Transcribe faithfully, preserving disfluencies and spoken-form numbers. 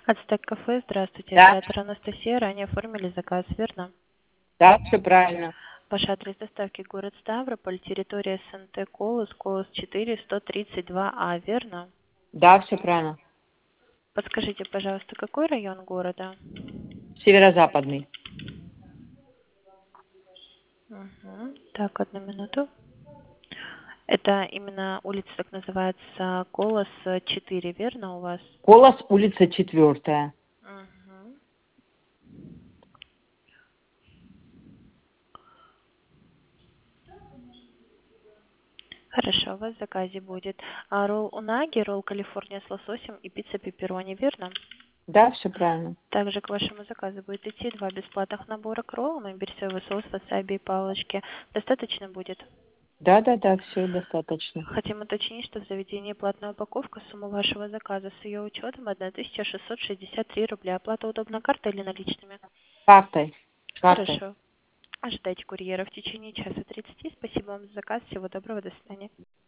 Ацтек кафе, здравствуйте, Да, оператор Анастасия, ранее оформили заказ, верно? да, все правильно. Ваш адрес доставки город Ставрополь, территория СНТ Колос, Колос четыре, сто тридцать два А, верно? Да, все правильно. Подскажите, пожалуйста, какой район города? Северо-западный. Угу. Так, одну минуту. Это именно улица, так называется, Колос четыре, верно у вас? Колос, улица четвертая. Угу. Хорошо, у вас в заказе будет а, ролл унаги, ролл Калифорния с лососем и пицца пепперони, верно? Да, все правильно. Также к вашему заказу будет идти два бесплатных набора к роллам, имбирь, соевый соус, васаби и палочки. Достаточно будет? Да, да, да, все достаточно. Хотим уточнить, что в заведении платная упаковка, сумма вашего заказа с ее учетом тысяча шестьсот шестьдесят три рубля. Оплата удобна картой или наличными? Картой. Картой. Хорошо. Ожидайте курьера в течение часа тридцати. Спасибо вам за заказ. Всего доброго. До свидания.